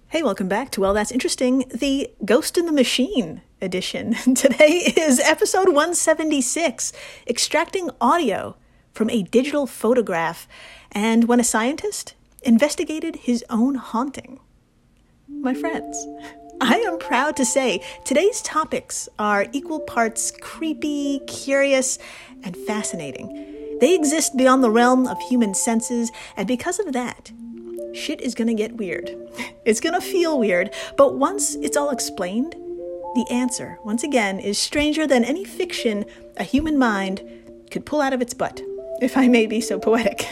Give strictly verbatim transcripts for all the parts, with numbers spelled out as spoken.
Hey, welcome back to Well, That's Interesting, the Ghost in the Machine edition. Today is episode one seventy-six, Extracting Audio from a Digital Photograph, and when a scientist investigated his own haunting. My friends, I am proud to say today's topics are equal parts creepy, curious, and fascinating. They exist beyond the realm of human senses, and because of that, shit is gonna get weird. It's gonna feel weird, but once it's all explained, the answer, once again, is stranger than any fiction a human mind could pull out of its butt, if I may be so poetic.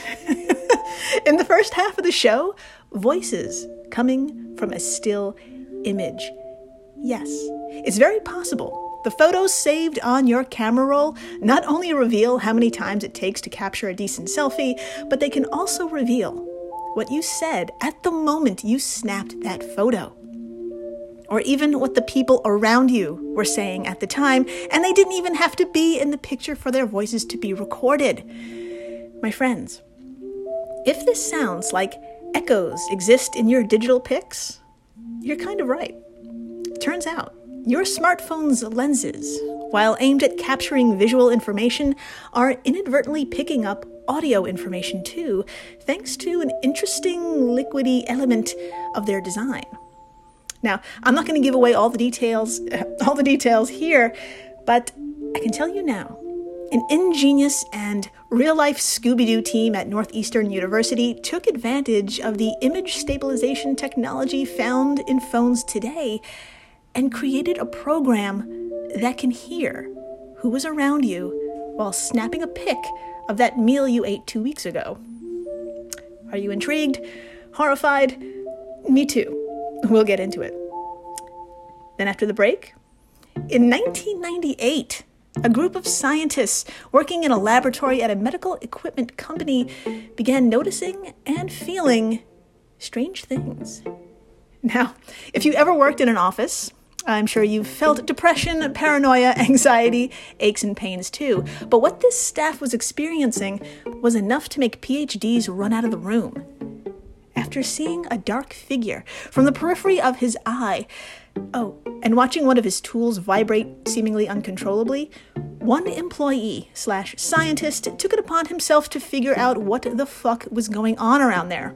In the first half of the show, voices coming from a still image. Yes, it's very possible the photos saved on your camera roll not only reveal how many times it takes to capture a decent selfie, but they can also reveal what you said at the moment you snapped that photo. Or even what the people around you were saying at the time, and they didn't even have to be in the picture for their voices to be recorded. My friends, if this sounds like echoes exist in your digital pics, you're kind of right. Turns out, your smartphone's lenses, while aimed at capturing visual information, are inadvertently picking up audio information too, thanks to an interesting liquidy element of their design. Now, I'm not going to give away all the details, all the details here, but I can tell you now, an ingenious and real-life Scooby-Doo team at Northeastern University took advantage of the image stabilization technology found in phones today and created a program that can hear who was around you while snapping a pic of that meal you ate two weeks ago. Are you intrigued? Horrified? Me too. We'll get into it. Then after the break, in nineteen ninety-eight, a group of scientists working in a laboratory at a medical equipment company began noticing and feeling strange things. Now, if you ever worked in an office, I'm sure you've felt depression, paranoia, anxiety, aches and pains too. But what this staff was experiencing was enough to make P H Ds run out of the room. After seeing a dark figure from the periphery of his eye, oh, and watching one of his tools vibrate seemingly uncontrollably, one employee slash scientist took it upon himself to figure out what the fuck was going on around there.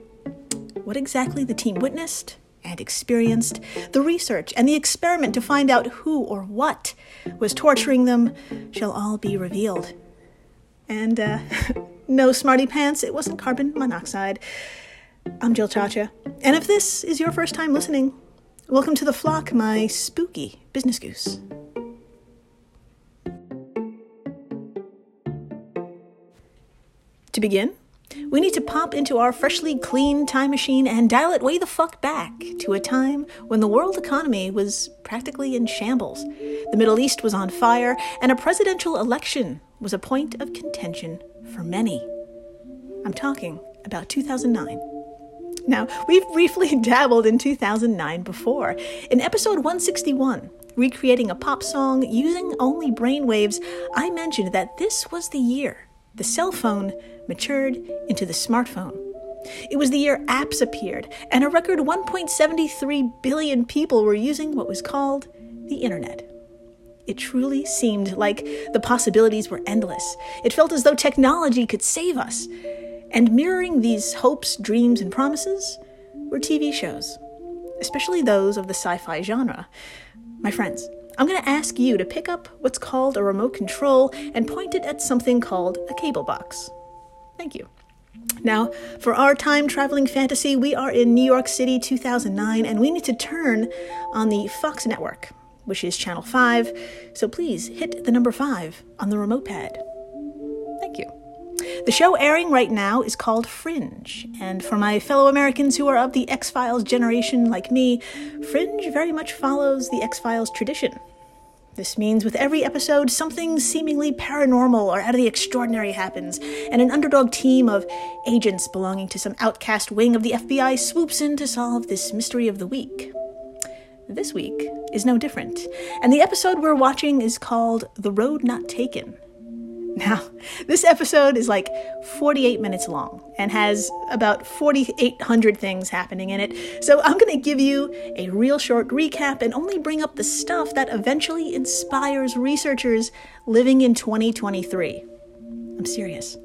What exactly the team witnessed and experienced, the research and the experiment to find out who or what was torturing them shall all be revealed. And, uh, no smarty pants, it wasn't carbon monoxide. I'm Jill Chacha, and if this is your first time listening, welcome to the flock, my spooky business goose. To begin, we need to pop into our freshly clean time machine and dial it way the fuck back to a time when the world economy was practically in shambles. The Middle East was on fire, and a presidential election was a point of contention for many. I'm talking about two thousand nine. Now, we've briefly dabbled in two thousand nine before. In episode one sixty-one, recreating a pop song using only brainwaves, I mentioned that this was the year the cell phone matured into the smartphone. It was the year apps appeared, and a record one point seven three billion people were using what was called the internet. It truly seemed like the possibilities were endless. It felt as though technology could save us. And mirroring these hopes, dreams, and promises were T V shows, especially those of the sci-fi genre. My friends, I'm going to ask you to pick up what's called a remote control and point it at something called a cable box. Thank you. Now, for our time-traveling fantasy, we are in New York City, two thousand nine, and we need to turn on the Fox network, which is Channel five, so please hit the number five on the remote pad. Thank you. The show airing right now is called Fringe, and for my fellow Americans who are of the X-Files generation like me, Fringe very much follows the X-Files tradition. This means with every episode, something seemingly paranormal or out of the extraordinary happens, and an underdog team of agents belonging to some outcast wing of the F B I swoops in to solve this mystery of the week. This week is no different, and the episode we're watching is called The Road Not Taken. Now, this episode is like forty-eight minutes long and has about forty-eight hundred things happening in it, so I'm going to give you a real short recap and only bring up the stuff that eventually inspires researchers living in twenty twenty-three. I'm serious.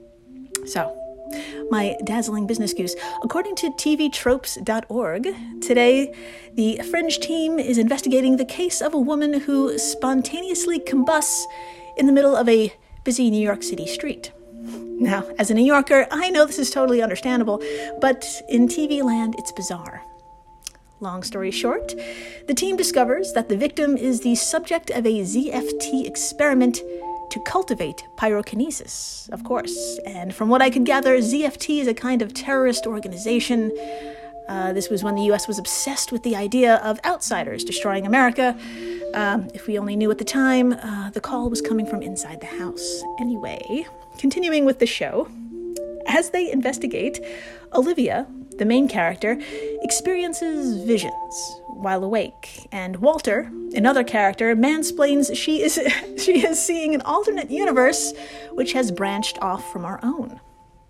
So, my dazzling business goose. According to T V tropes dot org, today the Fringe team is investigating the case of a woman who spontaneously combusts in the middle of a busy New York City street. Now, as a New Yorker, I know this is totally understandable, but in T V land, it's bizarre. Long story short, the team discovers that the victim is the subject of a Z F T experiment to cultivate pyrokinesis, of course. And from what I could gather, Z F T is a kind of terrorist organization. Uh, this was when the U S was obsessed with the idea of outsiders destroying America. Um, if we only knew at the time, uh, the call was coming from inside the house. Anyway, continuing with the show, as they investigate, Olivia, the main character, experiences visions while awake, and Walter, another character, mansplains she is she is seeing an alternate universe which has branched off from our own.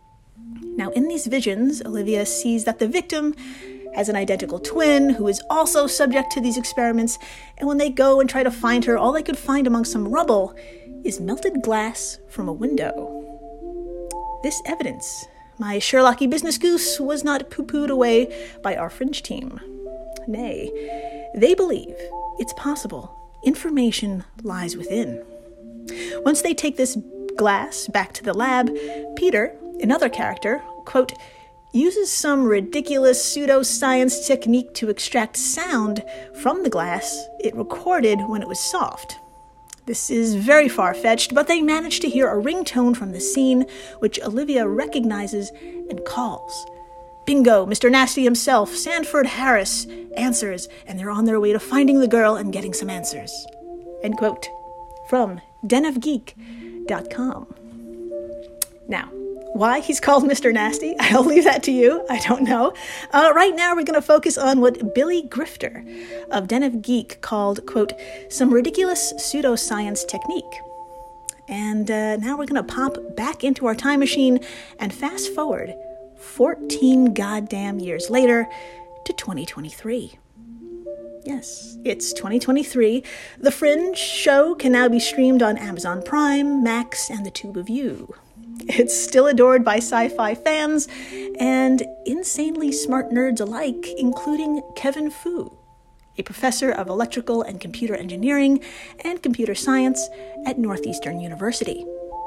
Now, in these visions, Olivia sees that the victim has an identical twin who is also subject to these experiments, and when they go and try to find her, all they could find among some rubble is melted glass from a window. This evidence, my Sherlocky business goose, was not poo-pooed away by our Fringe team. Nay, they believe it's possible information lies within. Once they take this glass back to the lab, Peter, another character, quote, uses some ridiculous pseudoscience technique to extract sound from the glass it recorded when it was soft. This is very far-fetched, but they manage to hear a ringtone from the scene, which Olivia recognizes and calls. Bingo, Mister Nasty himself, Sanford Harris, answers, and they're on their way to finding the girl and getting some answers. End quote. From den of geek dot com. Now, why he's called Mister Nasty, I'll leave that to you. I don't know. Uh, right now, we're going to focus on what Billy Grifter of Den of Geek called, quote, some ridiculous pseudoscience technique. And uh, now we're going to pop back into our time machine and fast forward fourteen goddamn years later to twenty twenty-three. Yes, it's twenty twenty-three. The Fringe show can now be streamed on Amazon Prime, Max, and the Tube of You. It's still adored by sci-fi fans and insanely smart nerds alike, including Kevin Fu, a professor of electrical and computer engineering and computer science at Northeastern University.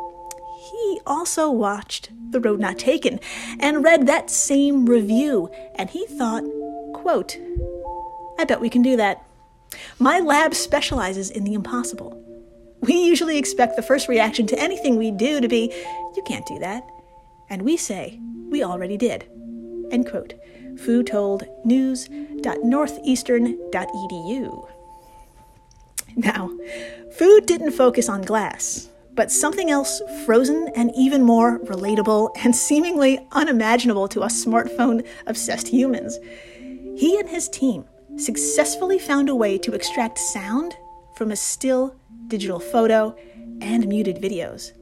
He also watched The Road Not Taken and read that same review, and he thought, quote, I bet we can do that. My lab specializes in the impossible. We usually expect the first reaction to anything we do to be, you can't do that. And we say, we already did. End quote. Fu told news dot northeastern dot e d u. Now, Fu didn't focus on glass, but something else frozen and even more relatable and seemingly unimaginable to us smartphone-obsessed humans. He and his team successfully found a way to extract sound from a still digital photo and muted videos.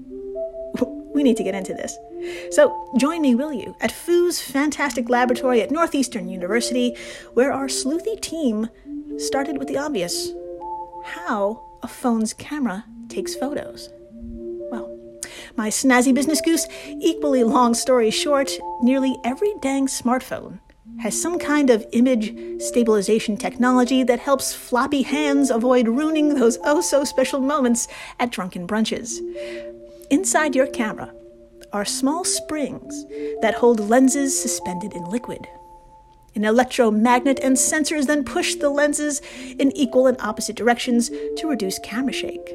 We need to get into this. So join me, will you, at Fu's fantastic laboratory at Northeastern University, where our sleuthy team started with the obvious: how a phone's camera takes photos. Well, my snazzy business goose, equally long story short, nearly every dang smartphone has some kind of image stabilization technology that helps floppy hands avoid ruining those oh-so-special moments at drunken brunches. Inside your camera are small springs that hold lenses suspended in liquid. An electromagnet and sensors then push the lenses in equal and opposite directions to reduce camera shake.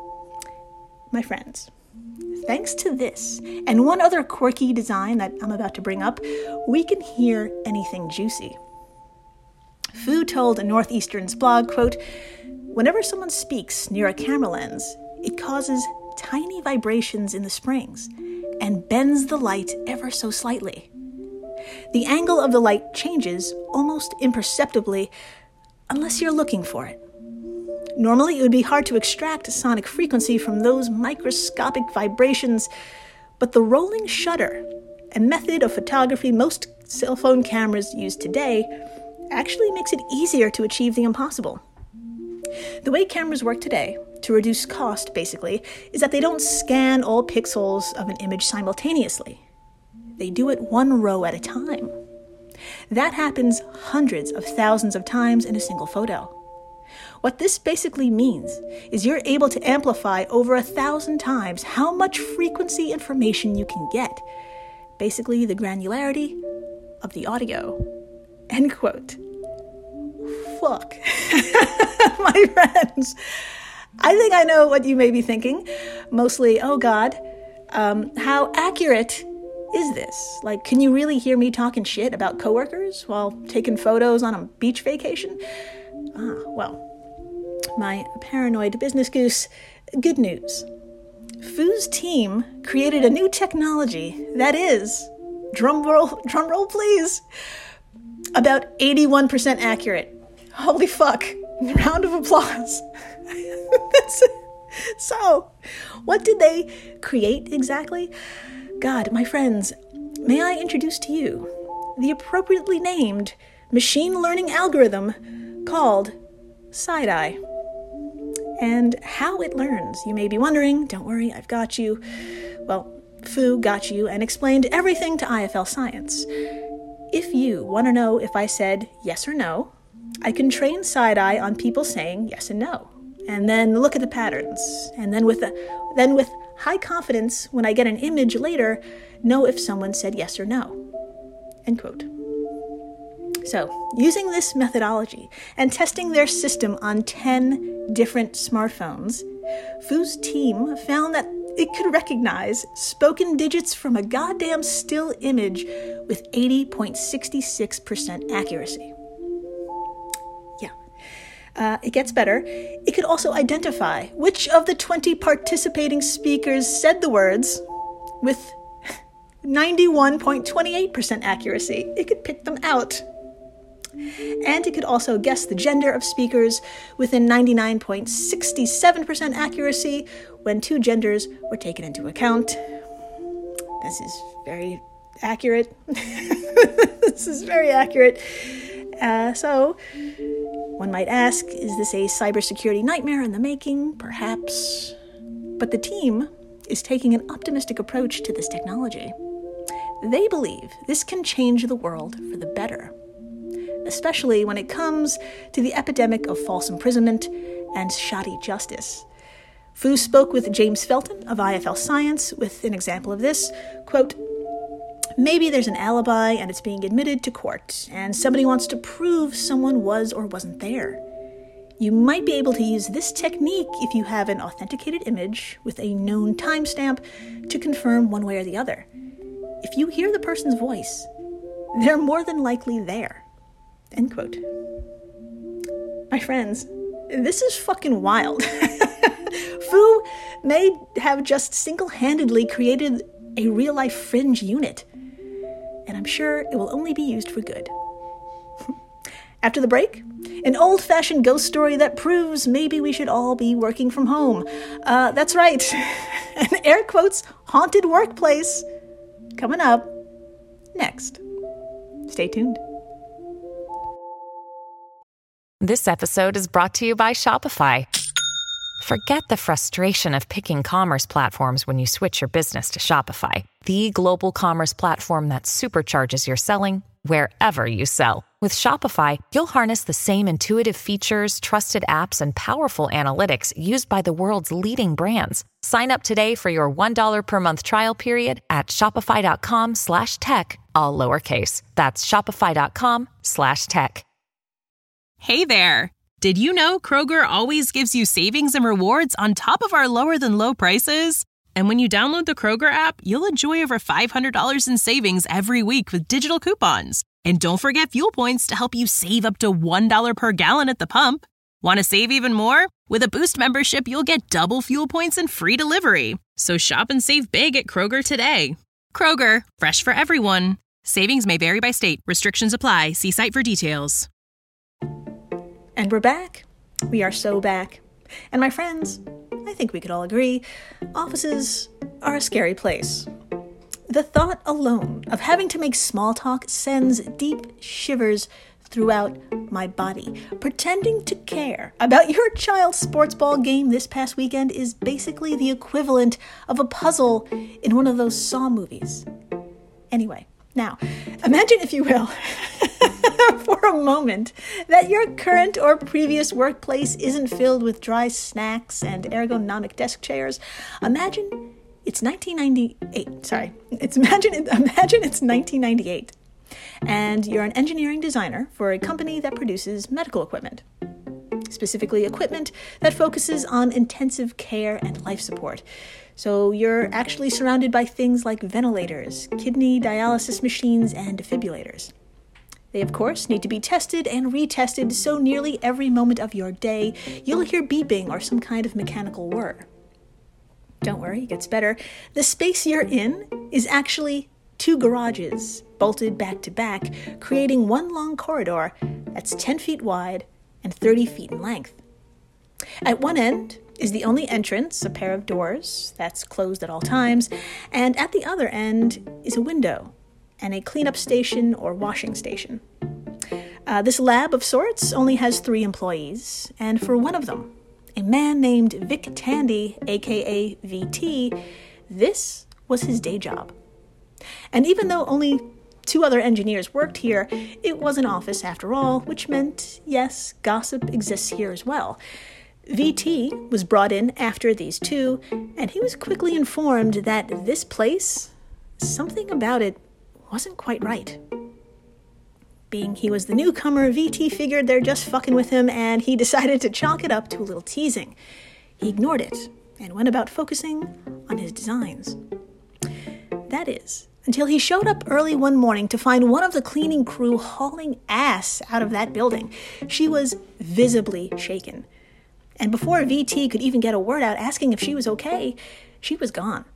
My friends, thanks to this and one other quirky design that I'm about to bring up, we can hear anything juicy. Fu told Northeastern's blog, quote, whenever someone speaks near a camera lens, it causes tiny vibrations in the springs and bends the light ever so slightly. The angle of the light changes almost imperceptibly unless you're looking for it. Normally, it would be hard to extract sonic frequency from those microscopic vibrations, but the rolling shutter, a method of photography most cell phone cameras use today, actually makes it easier to achieve the impossible. The way cameras work today, to reduce cost basically, is that they don't scan all pixels of an image simultaneously. They do it one row at a time. That happens hundreds of thousands of times in a single photo. What this basically means is you're able to amplify over a thousand times how much frequency information you can get. Basically, the granularity of the audio. End quote. Fuck. My friends, I think I know what you may be thinking. Mostly, oh God, um, how accurate is this? Like, can you really hear me talking shit about coworkers while taking photos on a beach vacation? Ah, well, my paranoid business goose, good news. Foo's team created a new technology that is, drum roll, drum roll please, about eighty-one percent accurate. Holy fuck. Round of applause. So, what did they create exactly? God, my friends, may I introduce to you the appropriately named machine learning algorithm called Side-Eye. And how it learns, you may be wondering. Don't worry, I've got you. Well, Fu got you and explained everything to I F L Science. If you want to know if I said yes or no, I can train Side-Eye on people saying yes and no, and then look at the patterns, and then with a, then with high confidence, when I get an image later, know if someone said yes or no. End quote. So, using this methodology and testing their system on ten different smartphones, Fu's team found that it could recognize spoken digits from a goddamn still image with eighty point six six percent accuracy. Yeah. Uh, it gets better. It could also identify which of the twenty participating speakers said the words with ninety-one point two eight percent accuracy. It could pick them out. And it could also guess the gender of speakers within ninety-nine point six seven percent accuracy when two genders were taken into account. This is very accurate. This is very accurate. Uh, so, one might ask, is this a cybersecurity nightmare in the making? Perhaps. But the team is taking an optimistic approach to this technology. They believe this can change the world for the better, especially when it comes to the epidemic of false imprisonment and shoddy justice. Fu spoke with James Felton of I F L Science with an example of this. Quote, maybe there's an alibi and it's being admitted to court, and somebody wants to prove someone was or wasn't there. You might be able to use this technique if you have an authenticated image with a known timestamp to confirm one way or the other. If you hear the person's voice, they're more than likely there. End quote. My friends, this is fucking wild. Fu may have just single-handedly created a real-life fringe unit, and I'm sure it will only be used for good. After the break, an old-fashioned ghost story that proves maybe we should all be working from home. Uh, that's right, an air quotes haunted workplace coming up next. Stay tuned. This episode is brought to you by Shopify. Forget the frustration of picking commerce platforms when you switch your business to Shopify, the global commerce platform that supercharges your selling wherever you sell. With Shopify, you'll harness the same intuitive features, trusted apps, and powerful analytics used by the world's leading brands. Sign up today for your one dollar per month trial period at shopify.com slash tech, all lowercase. That's shopify.com slash tech. Hey there! Did you know Kroger always gives you savings and rewards on top of our lower-than-low prices? And when you download the Kroger app, you'll enjoy over five hundred dollars in savings every week with digital coupons. And don't forget fuel points to help you save up to one dollar per gallon at the pump. Want to save even more? With a Boost membership, you'll get double fuel points and free delivery. So shop and save big at Kroger today. Kroger, fresh for everyone. Savings may vary by state. Restrictions apply. See site for details. And we're back. We are so back. And my friends, I think we could all agree, offices are a scary place. The thought alone of having to make small talk sends deep shivers throughout my body. Pretending to care about your child's sports ball game this past weekend is basically the equivalent of a puzzle in one of those Saw movies. Anyway, now, imagine, if you will, for a moment, that your current or previous workplace isn't filled with dry snacks and ergonomic desk chairs. Imagine it's nineteen ninety-eight. Sorry, it's imagine imagine it's nineteen ninety-eight, and you're an engineering designer for a company that produces medical equipment, specifically equipment that focuses on intensive care and life support. So you're actually surrounded by things like ventilators, kidney dialysis machines, and defibrillators. They, of course, need to be tested and retested, so nearly every moment of your day, you'll hear beeping or some kind of mechanical whir. Don't worry, it gets better. The space you're in is actually two garages, bolted back to back, creating one long corridor that's ten feet wide and thirty feet in length. At one end is the only entrance, a pair of doors that's closed at all times, and at the other end is a window and a cleanup station or washing station. Uh, this lab of sorts only has three employees, and for one of them, a man named Vic Tandy, aka V T, this was his day job. And even though only two other engineers worked here, it was an office after all, which meant, yes, gossip exists here as well. V T was brought in after these two, and he was quickly informed that this place, something about it wasn't quite right. Being he was the newcomer, V T figured they're just fucking with him, and he decided to chalk it up to a little teasing. He ignored it and went about focusing on his designs. That is, until he showed up early one morning to find one of the cleaning crew hauling ass out of that building. She was visibly shaken. And before V T could even get a word out asking if she was okay, she was gone.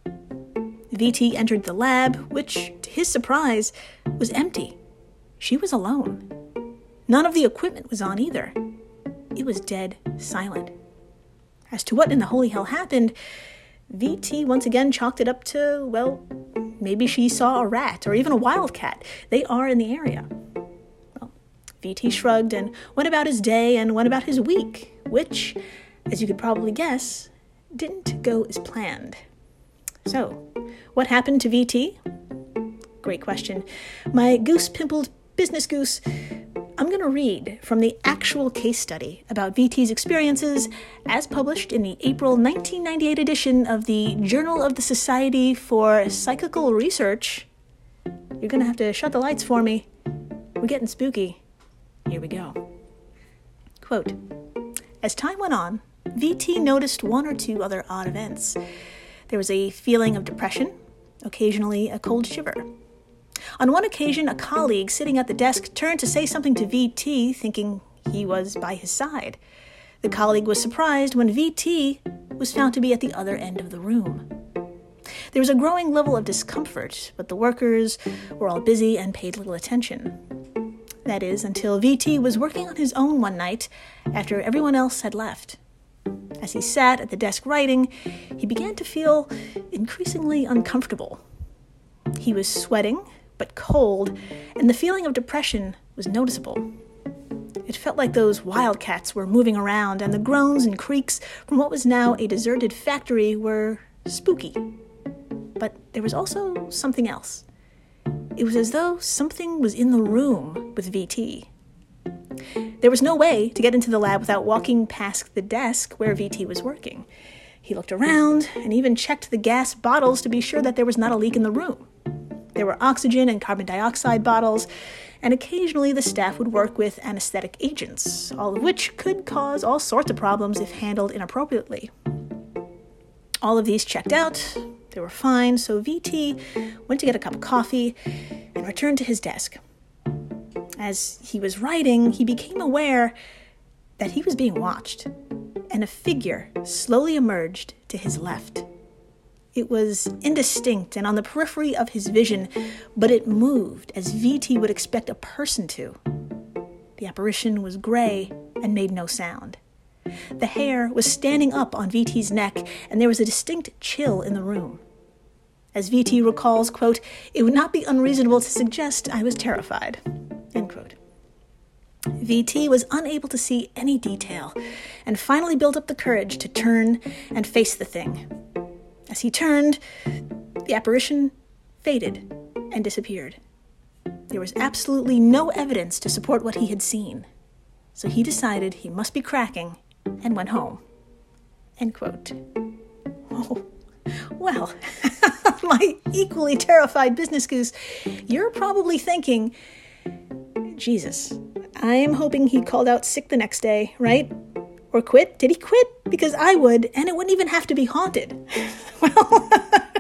V T entered the lab, which, to his surprise, was empty. She was alone. None of the equipment was on either. It was dead silent. As to what in the holy hell happened, V T once again chalked it up to, well, maybe she saw a rat or even a wildcat. They are in the area. Well, V T shrugged and went about his day and went about his week, which, as you could probably guess, didn't go as planned. So, what happened to V T? Great question. My goose-pimpled business goose, I'm going to read from the actual case study about V T's experiences as published in the April nineteen ninety-eight edition of the Journal of the Society for Psychical Research. You're going to have to shut the lights for me. We're getting spooky. Here we go. Quote, as time went on, V T noticed one or two other odd events. There was a feeling of depression, occasionally a cold shiver. On one occasion, a colleague sitting at the desk turned to say something to V T, thinking he was by his side. The colleague was surprised when V T was found to be at the other end of the room. There was a growing level of discomfort, but the workers were all busy and paid little attention. That is, until V T was working on his own one night after everyone else had left. As he sat at the desk writing, he began to feel increasingly uncomfortable. He was sweating, but cold, and the feeling of depression was noticeable. It felt like those wildcats were moving around, and the groans and creaks from what was now a deserted factory were spooky. But there was also something else. It was as though something was in the room with V T. There was no way to get into the lab without walking past the desk where V T was working. He looked around and even checked the gas bottles to be sure that there was not a leak in the room. There were oxygen and carbon dioxide bottles, and occasionally the staff would work with anesthetic agents, all of which could cause all sorts of problems if handled inappropriately. All of these checked out, they were fine, so V T went to get a cup of coffee and returned to his desk. As he was writing, he became aware that he was being watched, and a figure slowly emerged to his left. It was indistinct and on the periphery of his vision, but it moved as V T would expect a person to. The apparition was gray and made no sound. The hair was standing up on V T's neck, and there was a distinct chill in the room. As V T recalls, quote, "It would not be unreasonable to suggest I was terrified," end quote. V T was unable to see any detail, and finally built up the courage to turn and face the thing. As he turned, the apparition faded and disappeared. There was absolutely no evidence to support what he had seen, so he decided he must be cracking and went home, end quote. Oh, well, my equally terrified business goose, you're probably thinking, Jesus, I am hoping he called out sick the next day, right? Or quit? Did he quit? Because I would, and it wouldn't even have to be haunted. Well,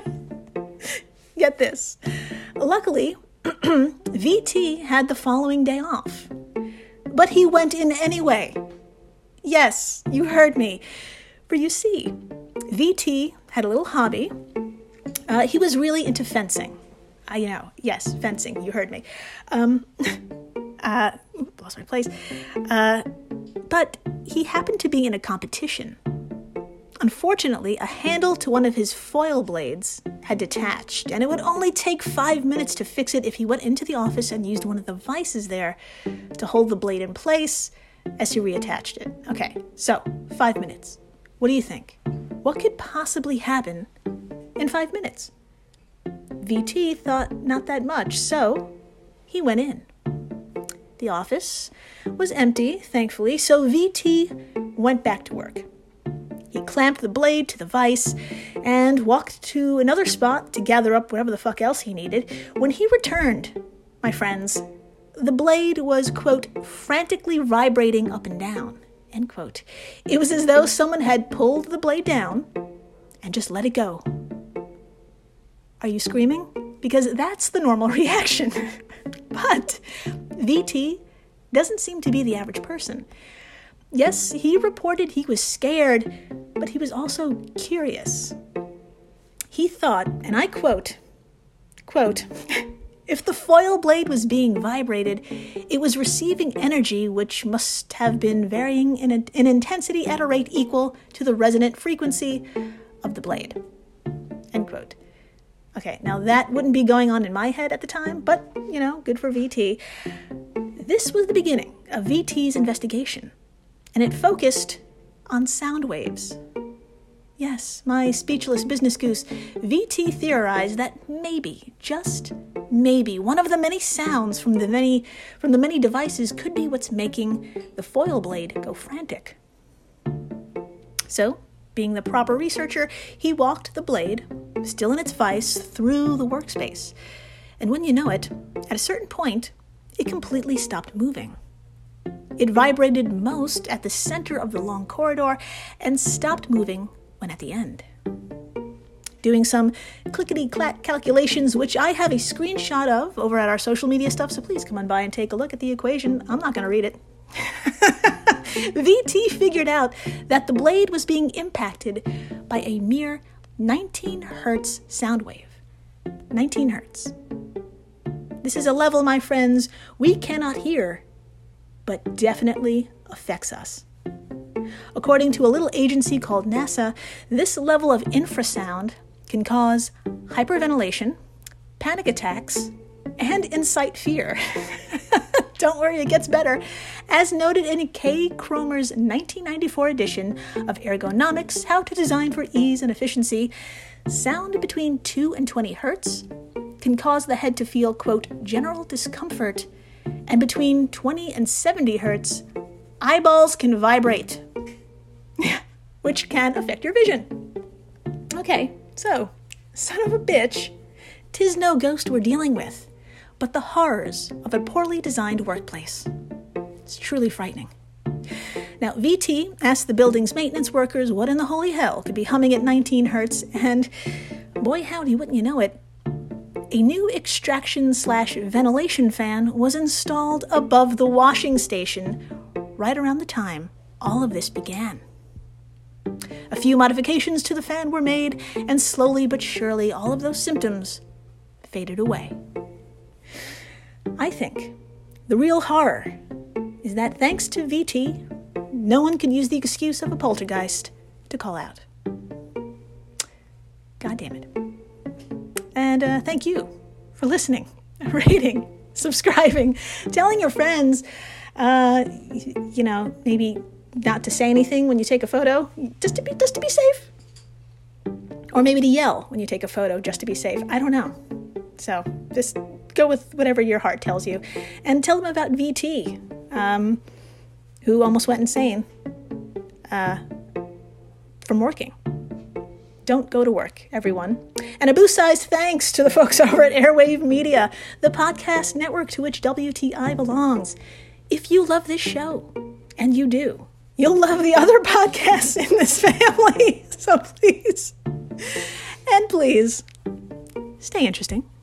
get this. Luckily, V T had the following day off. But he went in anyway. Yes, you heard me. For you see, V T had a little hobby. Uh, he was really into fencing. Uh, you know, yes, fencing, you heard me. Um, uh, lost my place. Uh, but he happened to be in a competition. Unfortunately, a handle to one of his foil blades had detached, and it would only take five minutes to fix it if he went into the office and used one of the vices there to hold the blade in place as he reattached it. Okay, so five minutes. What do you think? What could possibly happen in five minutes? V T thought not that much, so he went in. The office was empty, thankfully, so V T went back to work. He clamped the blade to the vise and walked to another spot to gather up whatever the fuck else he needed. When he returned, my friends, the blade was, quote, frantically vibrating up and down, end quote. It was as though someone had pulled the blade down and just let it go. Are you screaming? Because that's the normal reaction. But V T doesn't seem to be the average person. Yes, he reported he was scared, but he was also curious. He thought, and I quote, quote, if the foil blade was being vibrated, it was receiving energy which must have been varying in, a, in intensity at a rate equal to the resonant frequency of the blade, end quote. Okay, now that wouldn't be going on in my head at the time, but, you know, good for V T. This was the beginning of V T's investigation, and it focused on sound waves. Yes, my speechless business goose, V T theorized that maybe, just maybe, one of the many sounds from the many from the many devices could be what's making the foil blade go frantic. So, being the proper researcher, he walked the blade, still in its vise, through the workspace. And when you know it, at a certain point, it completely stopped moving. It vibrated most at the center of the long corridor and stopped moving when at the end. Doing some clickety-clack calculations, which I have a screenshot of over at our social media stuff, so please come on by and take a look at the equation. I'm not going to read it. V T figured out that the blade was being impacted by a mere nineteen hertz sound wave. nineteen hertz. This is a level, my friends, we cannot hear, but definitely affects us. According to a little agency called NASA, this level of infrasound can cause hyperventilation, panic attacks, and incite fear. Don't worry, it gets better. As noted in Kay Cromer's nineteen ninety-four edition of Ergonomics, How to Design for Ease and Efficiency, sound between two and twenty hertz can cause the head to feel, quote, general discomfort, and between twenty and seventy hertz, eyeballs can vibrate, which can affect your vision. Okay, so, son of a bitch, 'tis no ghost we're dealing with, but the horrors of a poorly designed workplace. It's truly frightening. Now, V T asked the building's maintenance workers what in the holy hell could be humming at nineteen hertz, and boy howdy, wouldn't you know it, a new extraction slash ventilation fan was installed above the washing station right around the time all of this began. A few modifications to the fan were made, and slowly but surely all of those symptoms faded away. I think the real horror is that thanks to V T, no one could use the excuse of a poltergeist to call out. God damn it. And uh, thank you for listening, rating, subscribing, telling your friends, uh, you know, maybe not to say anything when you take a photo, just to be just to be safe. Or maybe to yell when you take a photo just to be safe. I don't know. So just go with whatever your heart tells you. And tell them about V T, um, who almost went insane uh, from working. Don't go to work, everyone. And a boost-sized thanks to the folks over at Airwave Media, the podcast network to which W T I belongs. If you love this show, and you do, you'll love the other podcasts in this family. So please, and please, stay interesting.